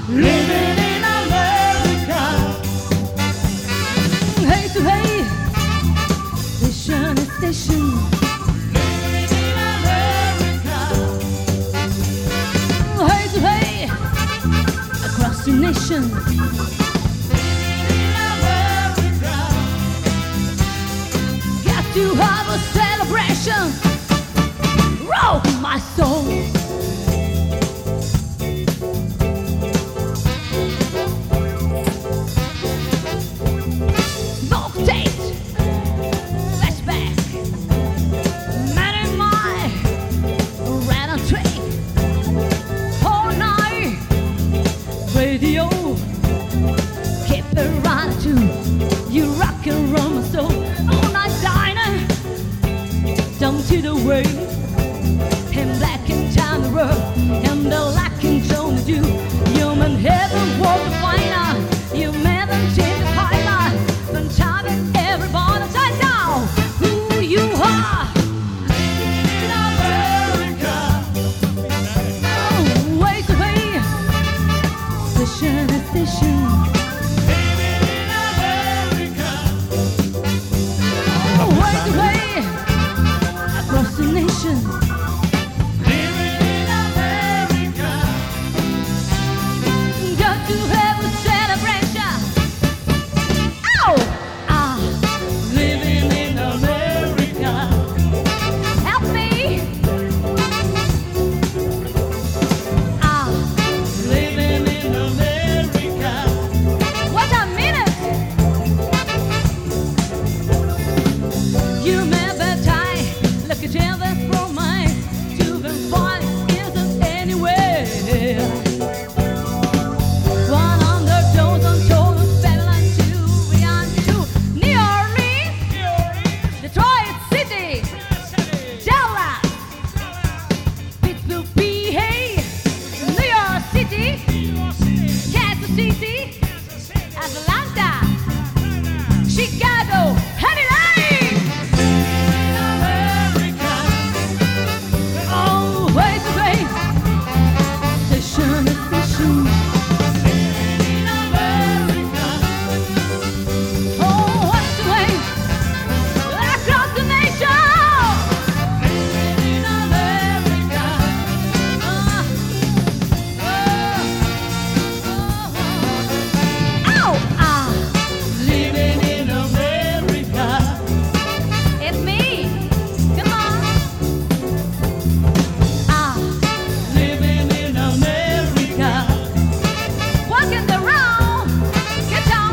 living in America. Hey to hey, station to station, living in America. Hey to hey, across the nation, living in America. Got to have a celebration, rock my soul. Radio, keep it right to you, rock and roll my soul. All night diner, down to the way, and black and time the road, and the lack and tone to do. Human heaven walk the finer, you man and change the highlight, then time and everybody tie down who you are. In America, oh, wait to wait. Station to station, living in America. Oh, way to way, across the nation, living in America. Got to have a celebration. Oh, living in America. Help me. Living in America. What a minute! You never die. Look at you, that's from mine. To the point isn't anywhere. 100 dozen shoulders, Babylon 2, beyond 2. New Orleans, Detroit City, Dallas, Pittsburgh, PA, New York City, Kansas City, Atlanta, Chicago, honey, America. Oh, wait to wait, station to station, living in America. Oh, what to wait, across the nation, living in America. Living in America. It's me. Come on. Living in America. Walking around. Get down.